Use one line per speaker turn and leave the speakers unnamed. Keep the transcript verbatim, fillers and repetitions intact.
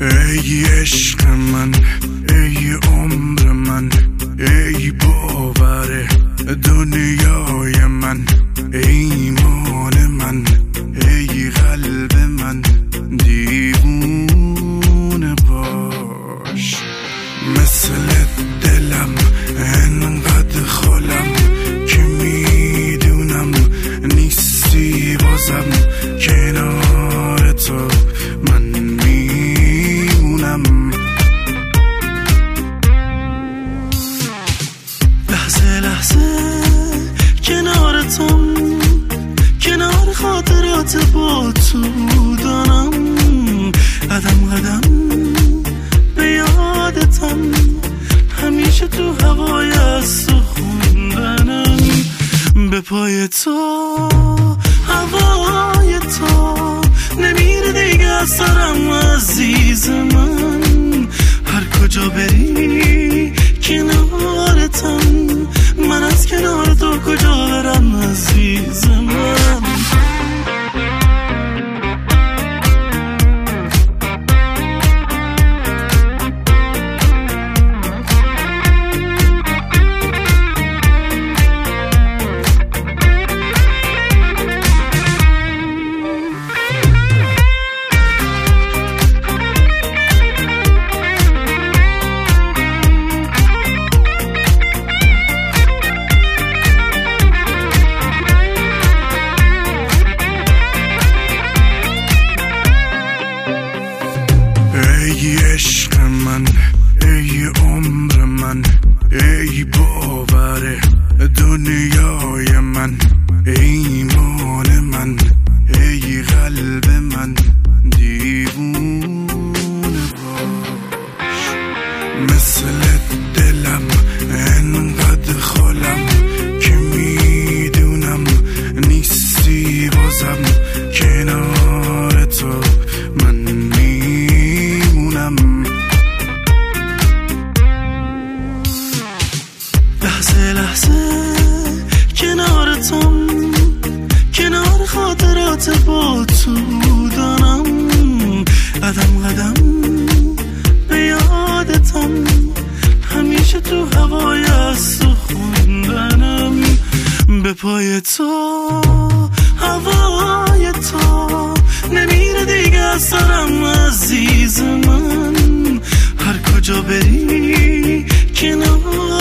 ای عشق من، ای عمر من، ای باور دنیای من، ایمان من، ای قلب من، دیوونه باش. مثل دلم انقدر خالم که میدونم نیستی بازم کنار تو من میمونم. لحظه لحظه کنارتم، کنار خاطرات با تو دانم، قدم قدم به یادتم، همیشه تو هوای از تو خوندنم. به پای تو هوای تو نمیره دیگه از سرم عزیز من. هر کجا بری کنارتم، من از کنار تو کجا برم عزیز من. ای عشق من، ای عمر من، ای باور دنیای من، ایمان من، ای قلب من، دیوونه باش. مثل دلم انقدر خالم که میدونم نیستی بازم کنار تو من میمونم. لحظه لحظه کنارتم، کنار خاطرات با تو دانم، قدم قدم به یادتم، همیشه تو هوای از تو خوندنم. به پای تو هوای تو نمیره دیگه از سرم عزیز من. هر کجا بری کنار